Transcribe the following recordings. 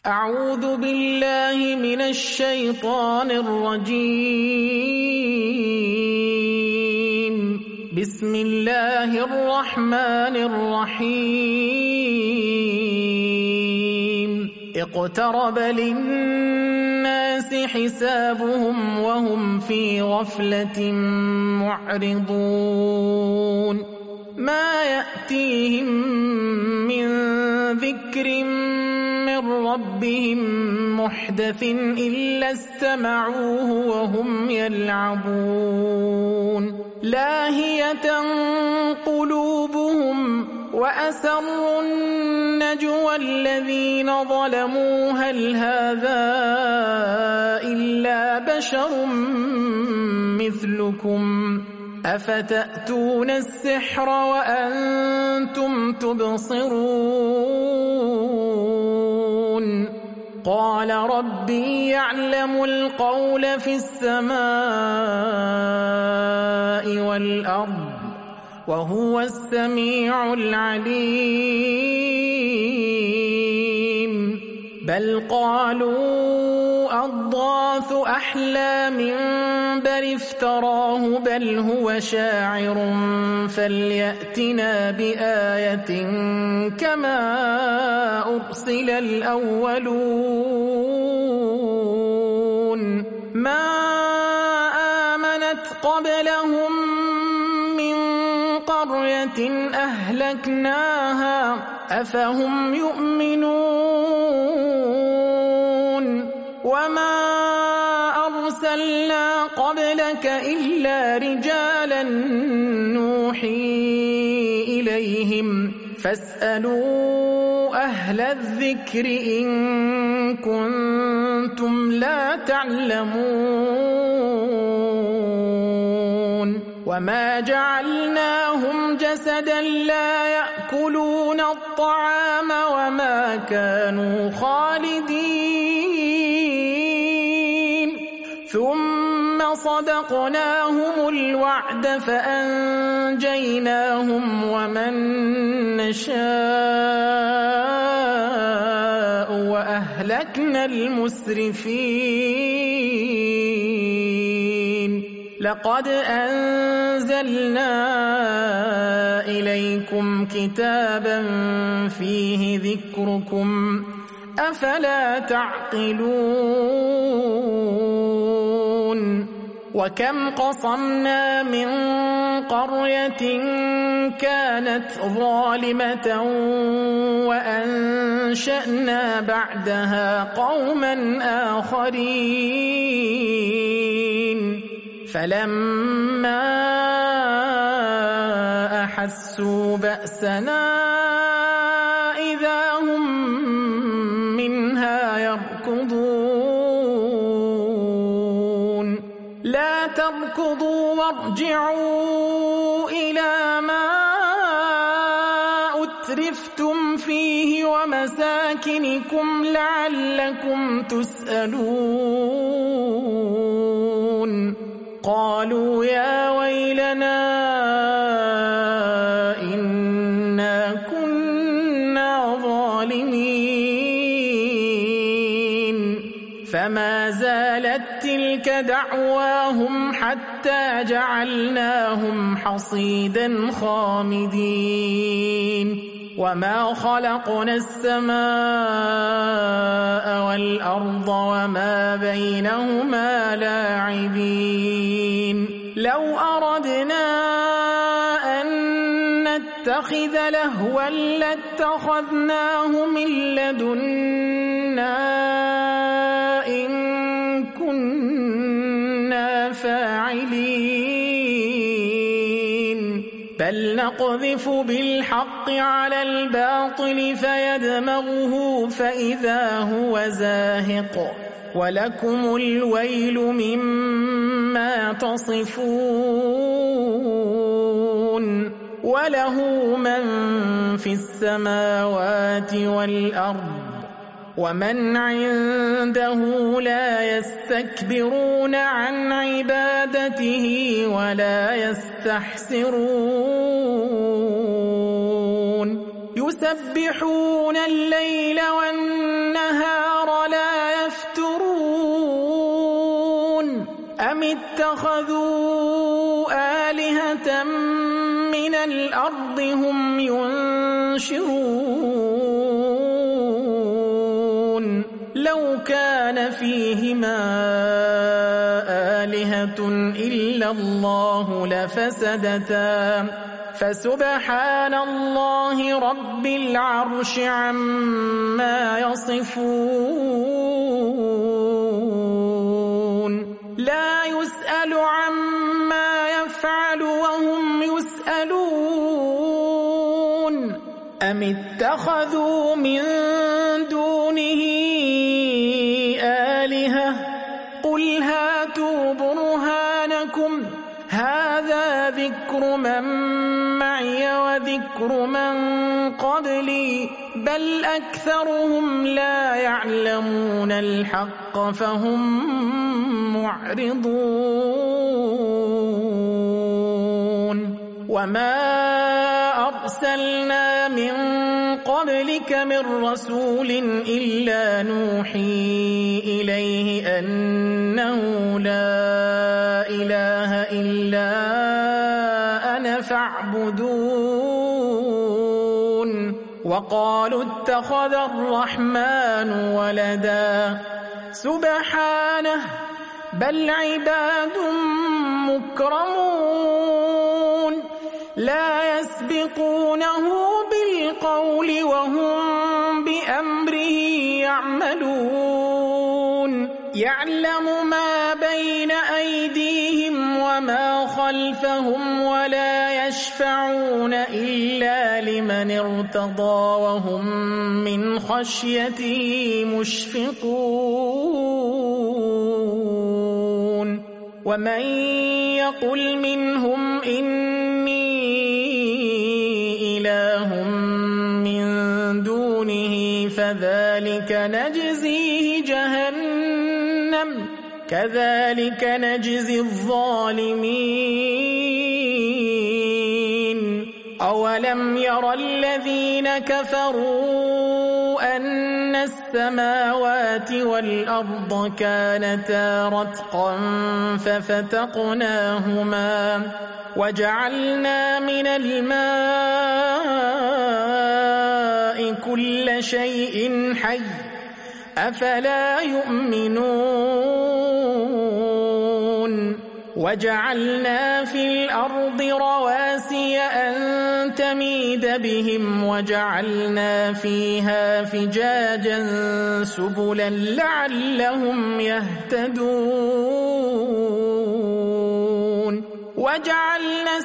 أعوذ بالله من الشيطان الرجيم. بسم الله الرحمن الرحيم. اقترب للناس حسابهم وهم في غفلة معرضون. ما يأتيهم من ذكر من ربهم محدث إلا استمعوه وهم يلعبون. لاهية قلوبهم وأسروا النجوى الذين ظلموا هل هذا إلا بشر مثلكم أفتأتون السحر وأنتم تبصرون. قال ربي يعلم القول في السماء والأرض وهو السميع العليم. بل قالوا أضغاث أحلام بل افتراه بل هو شاعر فليأتنا بآية كما أرسل الأولون. ما آمنت قبلهم من قرية أهلكناها أفهم يؤمنون. وما أرسلنا قبلك إلا رجالا نوحي إليهم فاسألوا أهل الذكر إن كنتم لا تعلمون. وما جعلناهم جسدا لا يأكلون الطعام وما كانوا خالدين. ثم صدقناهم الوعد فأنجيناهم ومن نشاء وأهلكنا المسرفين. لقد أنزلنا إليكم كتابا فيه ذكركم أفلا تعقلون. وكم قصمنا من قرية كانت ظالمة وأنشأنا بعدها قوما آخرين فلما أحسوا بأسنا إذا هم منها يركضون. لا تركضوا وارجعوا إلى ما أترفتم فيه ومساكنكم لعلكم تسألون. قالوا يا ويلنا إنا كنا ظالمين. فما زالت تلك دعواهم حتى جعلناهم حصيدا خامدين. وما خلقنا السماء والأرض وما بينهما لاعبين. لو أردنا أن نتخذ لهوا لاتخذناه من لدنا إن كنا فاعلين. بل نقذف بالحق على الباطل فيدمغه فإذا هو زاهق ولكم الويل مما تصفون. وله من في السماوات والأرض ومن عنده لا يستكبرون عن عبادته ولا يستحسرون. يسبحون الليل والنهار اتخذوا آلهة من الأرض هم ينشرون لو كان فيهما آلهة إلا الله لفسدتا فسبحان الله رب العرش عما يصفون لا يسأل عما يفعل وهم يسألون أم اتخذوا من دونه آلهة قل هاتوا برهانكم هذا ذكر من معي وذكر من قبلي بل أكثرهم لا يعلمون الحق فهم معرضون وما أرسلنا من قبلك من رسول إلا نوحي إليه أنه لا إله إلا أنا فاعبدون وقالوا اتخذ الرحمن ولدا سبحانه بل عباد مكرمون لا يسبقونه بالقول وهم بأمره يعملون يعلم ما بين أيديهم وما خلفهم ولا يشفعون إلا لمن ارتضى وهم من خشيته مشفقون ومن يقل منهم إني إله من دونه فذلك نجزيه جهنم كذلك نجزي الظالمين أولم ير الذين كفروا أن السماوات والأرض كانتا رتقا ففتقناهما وجعلنا من الماء كل شيء حي أفلا يؤمنون وجعلنا في الأرض رواسي أن تميد بهم وجعلنا فيها فجاجا سبلا لعلهم يهتدون وجعلنا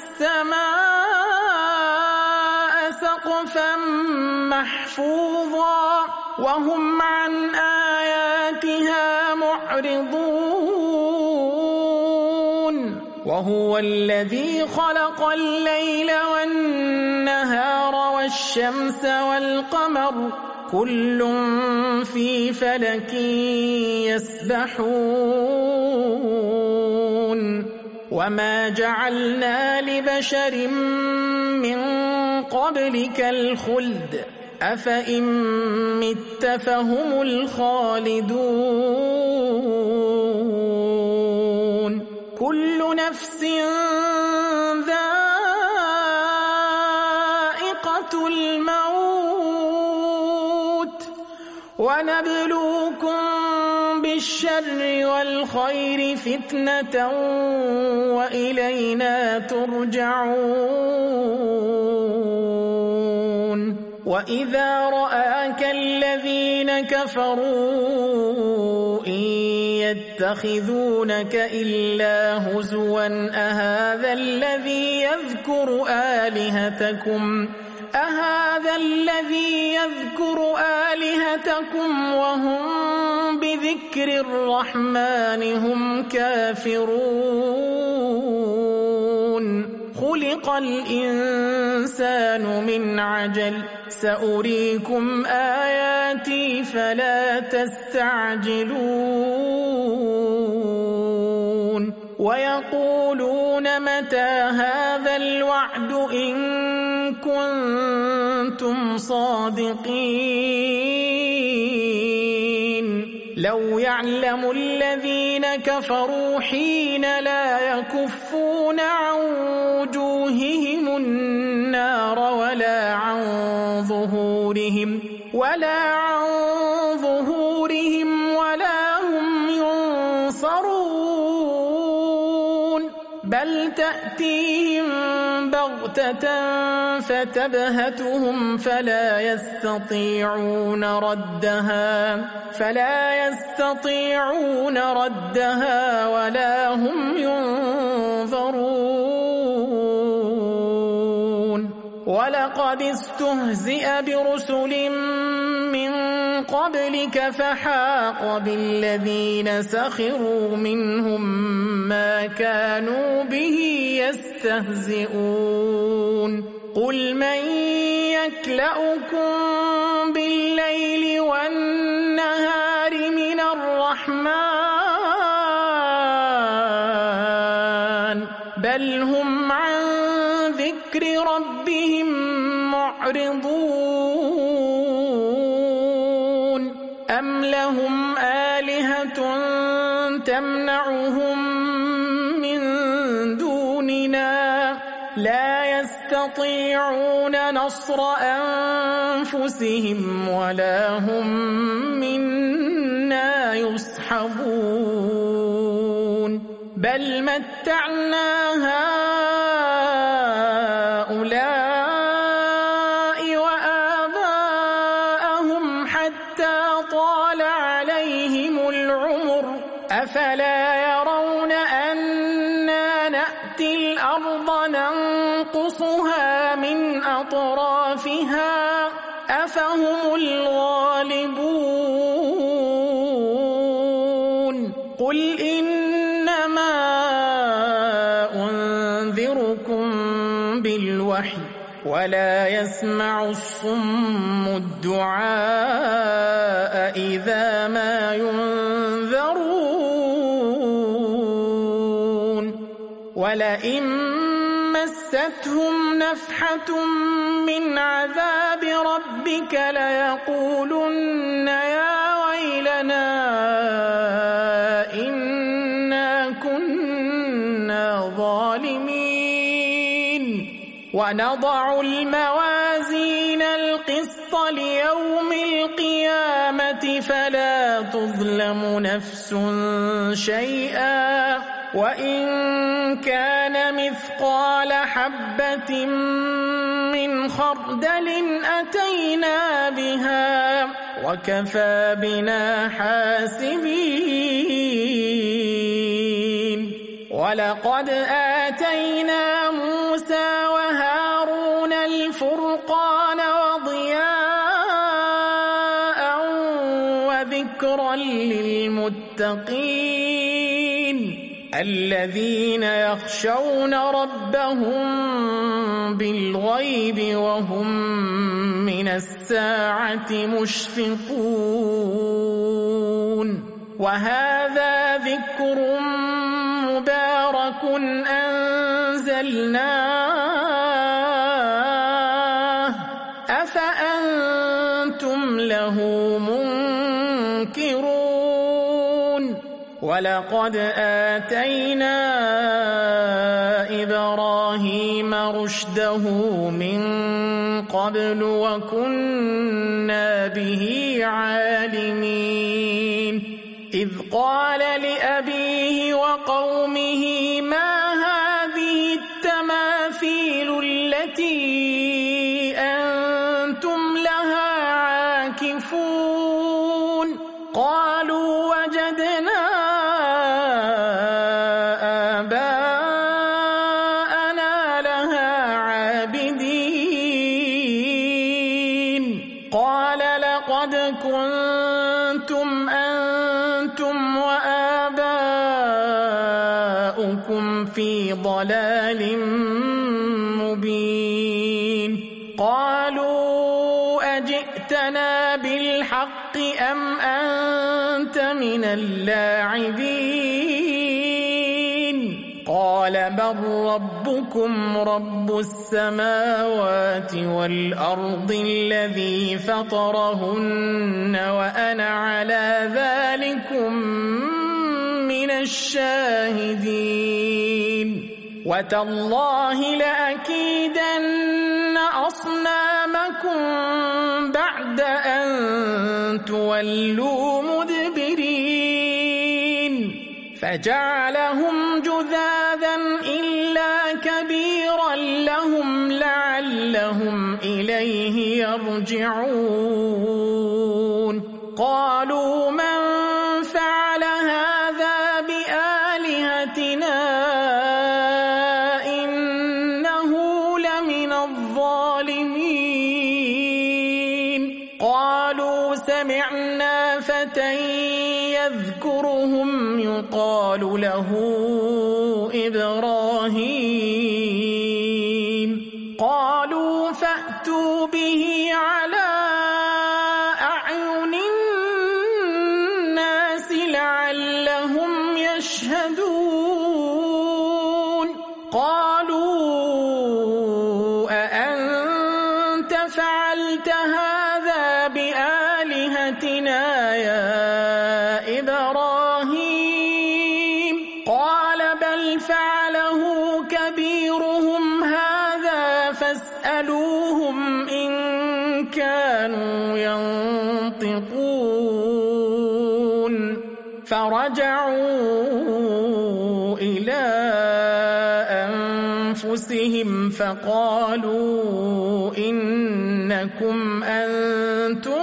السماء سقفا محفوظا وهم عن آياتها معرضون وهو الذي خلق الليل والنهار والشمس والقمر كل في فلك يسبحون وما جعلنا لبشر من قبلك الخلد أفإن مت فهم الخالدون كل نفس ذائقة الموت ونبلوكم بالشر والخير فتنة وإلينا ترجعون وإذا رآك الذين كفروا إن يتخذونك إلا هزوا أهذا الذي يذكر آلهتكم وهم بذكر الرحمن هم كافرون خلق الإنسان من عجل سأريكم آياتي فلا تستعجلون ويقولون متى هذا الوعد إن كنتم صادقين لو يعلم الذين كفروا حين لا يكفون عن وجوههم النار ولا عن ظهورهم ولا هم ينصرون بل تأتيهم بغتة فتبهتهم فلا يستطيعون ردها ولا هم ينظرون ولقد استهزئ برسل من قبلك فحاق بالذين سخروا منهم ما كانوا به يستهزئون قل من يكلؤكم بالليل والنهار من الرحمن بل هم عن ذكر ربهم معرضون أم لهم آلهة تمنعهم من دوننا لا يستطيعون نصر أنفسهم ولا هم منا يصحبون بل متعنا هؤلاء وآباءهم حتى طال عليهم العمر أفلا يرون أنا نأتي الأرض ننقصها من أطرافها أفهم الغالبون قل إنما أنذركم بالوحي ولا يسمع الصم الدعاء إذا ما ينذرون ولئن مستهم نفحة من عذاب ربك ليقولن يا ويلنا إنا كنا ظالمين ونضع الموازين القسط ليوم القيامة فلا تظلم نفس شيئا وإن كان مثقال حبة من خردل أتينا بها وكفى بنا حاسبين ولقد آتينا موسى وهارون الفرقان وضياء وذكرا للمتقين الذين يخشون ربهم بالغيب وهم من الساعة مشفقون وهذا ذكر مبارك أنزلناه أفأنتم له منكرون ولقد آتينا إبراهيم رشده من قبل وكنا به عالمين إذ قال لأبيه وقومه ما هذه التماثيل التي أنتم لها عاكفون قالوا وجدنا آباءنا لها عابدين قال لقد كنتم أنتم وآباؤكم في ضلال مبين قالوا أجئتنا بالحق أم أنت من اللاعبين قال بل ربكم رب السماوات والأرض الذي فطرهن وأنا على ذلكم من الشاهدين وتالله لأكيدن أصنامكم بعد أن تولوا مدبرين فجعلهم جذاذا إلا كبيرا لهم لعلهم إليه يرجعون قالوا من فعل هذا بآلهتنا إنه لمن الظالمين قالوا سمعنا فتى يذكرهم يقال له إبراهيم قالوا فأتوا به على أعين الناس لعلهم يشهدون قالوا أأنت فعلت هذا بآلهتنا يا إبراهيم قال بل فعله كبيرهم هذا فاسألوهم إن كانوا ينطقون فرجعوا إلى أنفسهم فقالوا إنكم أنتم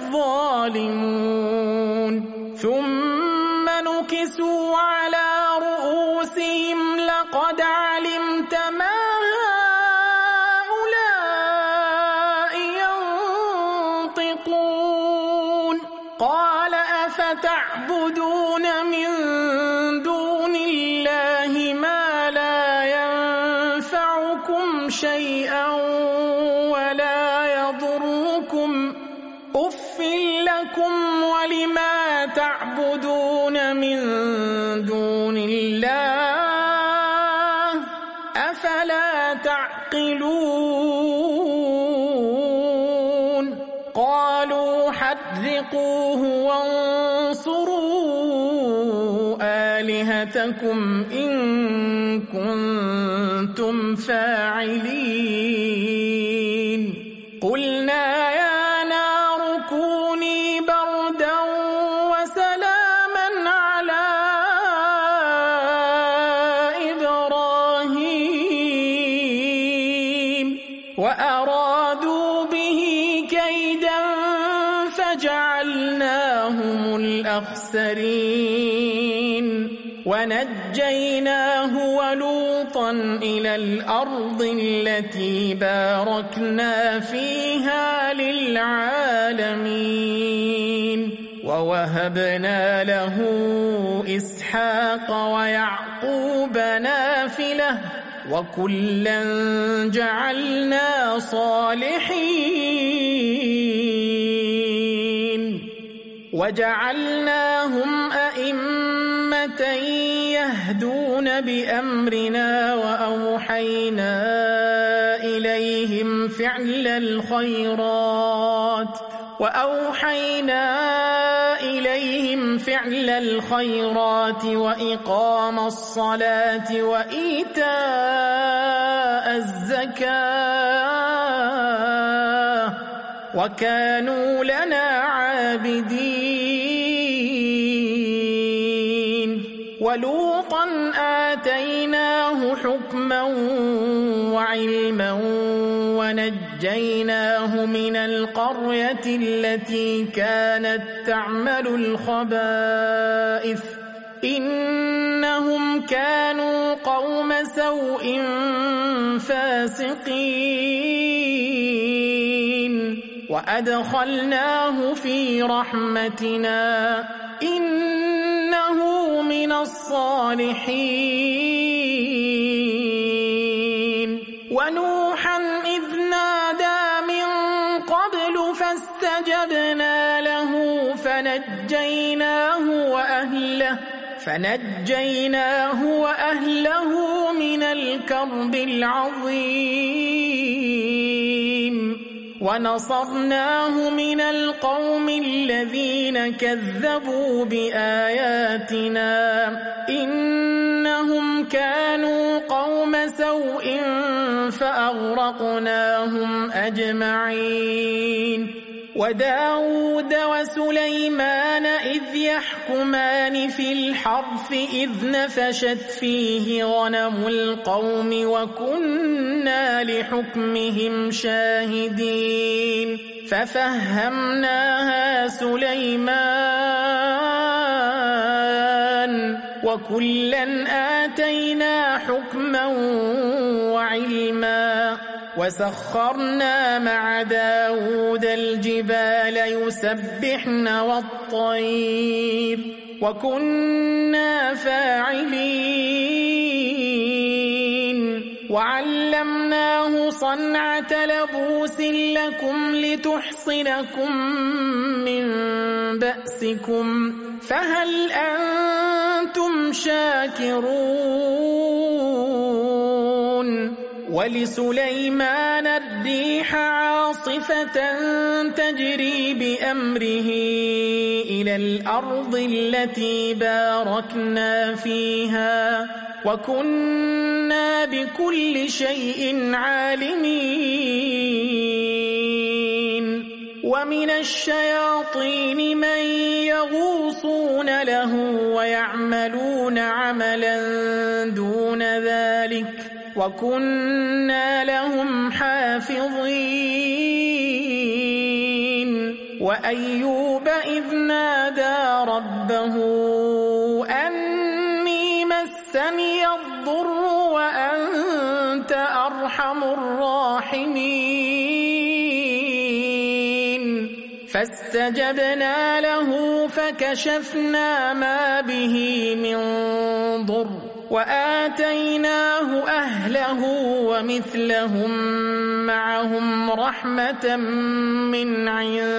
الظالمون ثم نكسوا على رؤوسهم لقد علمت ما هؤلاء ينطقون قال أفتعبدون من دون الله ما لا ينفعكم شيئا ولا يضركم أف لكم ولما تعبدون من دون الله أفلا تعقلون قالوا حرقوه وانصروا آلهتكم إن كنتم فاعلين قلنا يا نار كوني بردا وسلاما على إبراهيم وأرادوا به كيدا فجعلناهم الأخسرين ونجيناه ولوطا إلى الأرض التي باركنا فيها للعالمين ووهبنا له إسحاق ويعقوب نافلة وكلا جعلنا صالحين وجعلناهم أئمة يهدون بأمرنا وأوحينا إليهم فعل الخيرات وإقام الصلاة وإيتاء الزكاة وكانوا لنا عابدين ولوطا آتيناه حكما وعلما ونجيناه من القرية التي كانت تعمل الخبائث إنهم كانوا قوم سوء فاسقين وأدخلناه في رحمتنا إنه من الصالحين ونوحا إذ نادى من قبل فاستجبنا له فنجيناه وأهله من الكرب العظيم ونصرناه من القوم الذين كذبوا بآياتنا إنهم كانوا قوم سوء فأغرقناهم أجمعين وداود وسليمان إذ يحكمان في الحرث إذ نفشت فيه غنم القوم وكنا لحكمهم شاهدين ففهمناها سليمان وكلا آتينا حكما وعلما وسخرنا مع داود الجبال يسبحن والطير وكنا فاعلين وعلمناه صنعة لبوس لكم لتحصنكم من بأسكم فهل أنتم شاكرون ولسليمان الريح عاصفة تجري بأمره إلى الأرض التي باركنا فيها وكنا بكل شيء عالمين ومن الشياطين من يغوصون له ويعملون عملا دون ذلك وكنا لهم حافظين وأيوب إذ نادى ربه أني مسني الضر وأنت أرحم الراحمين فاستجبنا له فكشفنا ما به من ضر وآتيناه أهله ومثلهم معهم رحمة من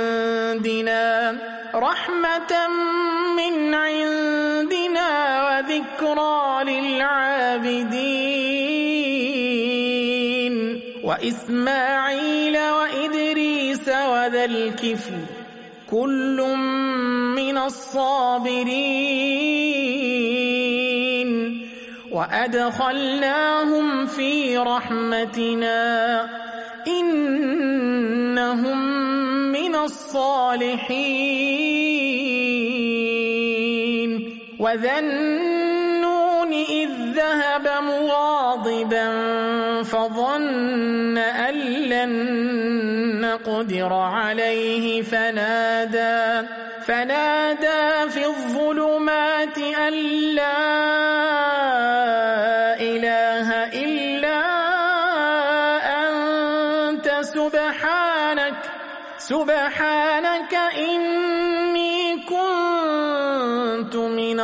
عندنا وذكرى للعابدين وإسماعيل وإدريس وذا الكفل كل من الصابرين وأدخلناهم في رحمتنا إنهم من الصالحين وذا النون إذ ذهب مغاضبا فظن أن لن نقدر عليه فنادى في الظلمات أن لا إله إلا أنت سبحانك إني كنت من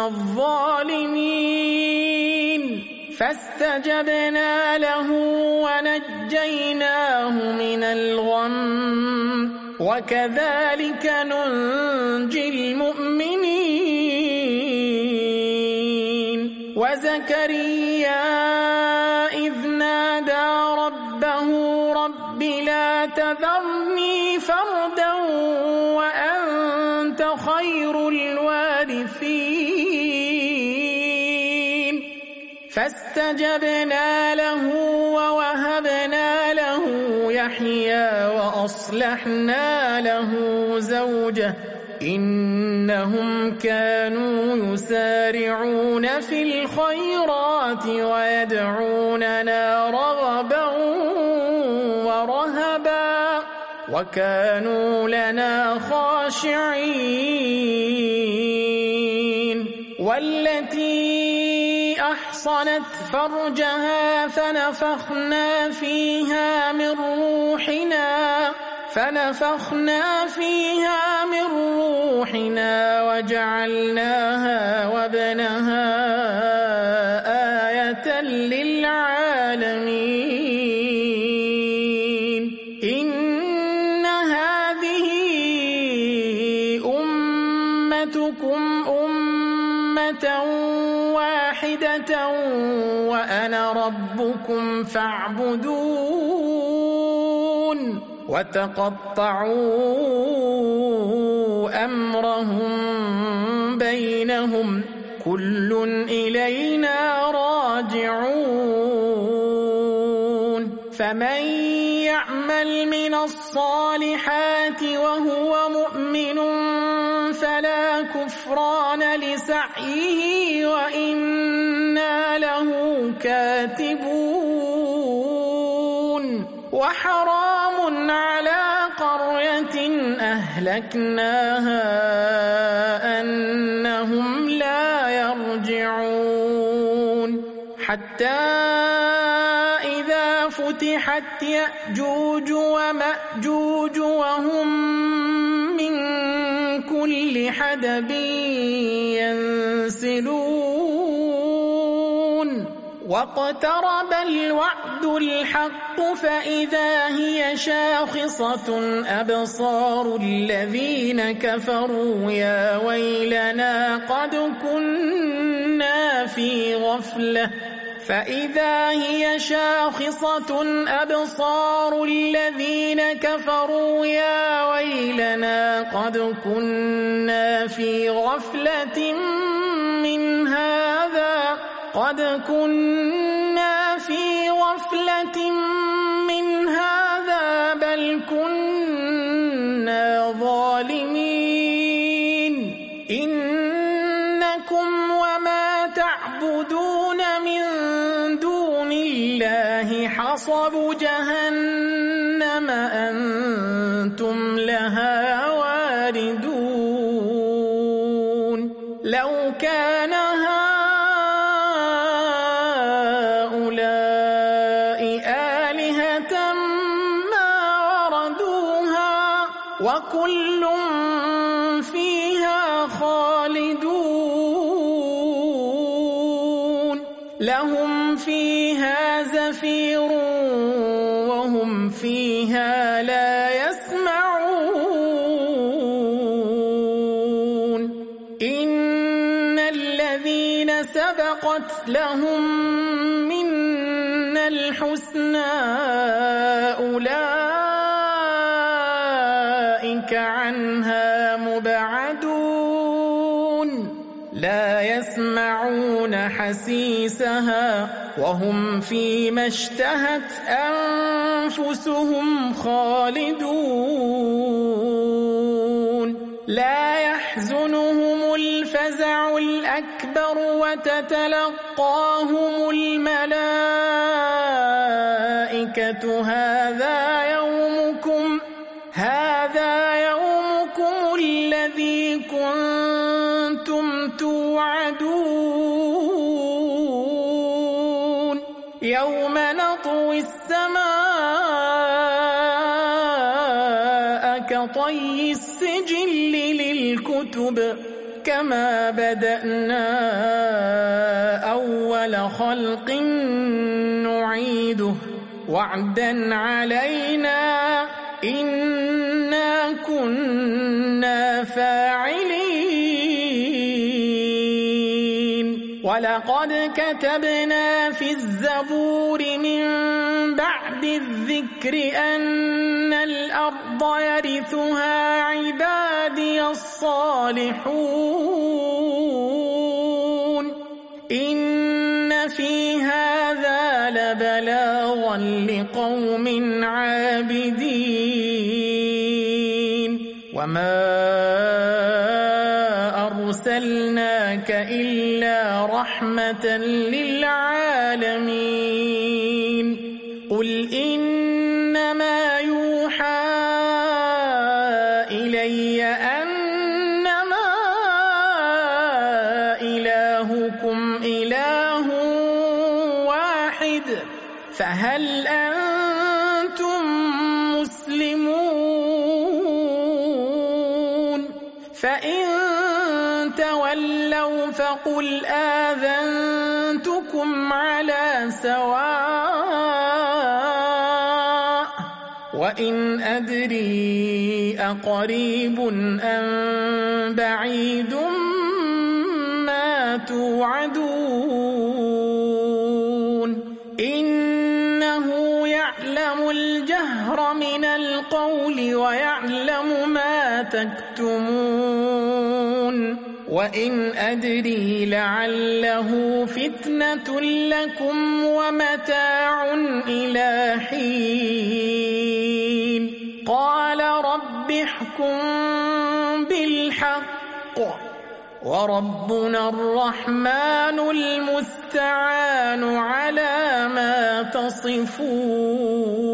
الظالمين فاستجبنا له ونجيناه من الغم وكذلك ننجي المؤمنين وزكريا إذ نادى ربه رب لا تذرني فردا وأنت خير الوارثين فاستجبنا له ووهبنا له يحيى وأصلحنا له زوجه إنهم كانوا يسارعون في الخيرات ويدعوننا رغبا ورهبا وكانوا لنا خاشعين والتي أحصنت فرجها فنفخنا فيها من روحنا وجعلناها وابنها آية للعالمين إن هذه أمتكم أمة أمة واحدة وأنا ربكم فاعبدون وتقطعوا أمرهم بينهم كل إلينا راجعون فمن يعمل من الصالحات وهو مؤمن فلا كفران لسعيه وإنا له كاتبون وحرام على قرية أهلكناها أنهم لا يرجعون حتى إذا فتحت يأجوج ومأجوج وهم من كل حدب ينسلون واقترب الوعد الحق فإذا هي شاخصة أبصار الذين كفروا يا ويلنا قد كنا في غفلة فإذا هي شاخصة أبصار الذين كفروا يا ويلنا قد كنا في غفلة من هذا بل كنا ظالمين إنكم وما تعبدون من دون الله حصب جهنم أنتم لها واردون لو كان وكل فيها خالدون لهم فيها زفير وهم فيها لا يسمعون إن الذين سبقت لهم منا الحسنى أولئك عنها مبعدون لا يسمعون حسيسها وهم فيما اشتهت أنفسهم خالدون لا يحزنهم الفزع الأكبر وتتلقاهم الملائكة هذا يومكم الذي كنتم توعدون يوم نطوي السماء كطي السجل للكتب كما بدأنا أول خلق نعيده وعدا علينا إنا كنا فاعلين ولقد كتبنا في الزبور من بعد الذكر أن الأرض يرثها عبادي الصالحون إن في هذا لبلاغا لقوم عابدين وما أرسلناك إلا رحمة للعالمين قل إنما يوحى إلي أنما إلهكم إله واحد فهل أنتم مسلمون فإن تولوا فقل آذنتكم على سواء وإن أدري أقريب أم بعيد ما توعدون إنه يعلم الجهر من القول ويعلم ما تكتمون وإن أدري لعله فتنة لكم ومتاع إلى حين قال رب احكم بالحق وربنا الرحمن المستعان على ما تصفون.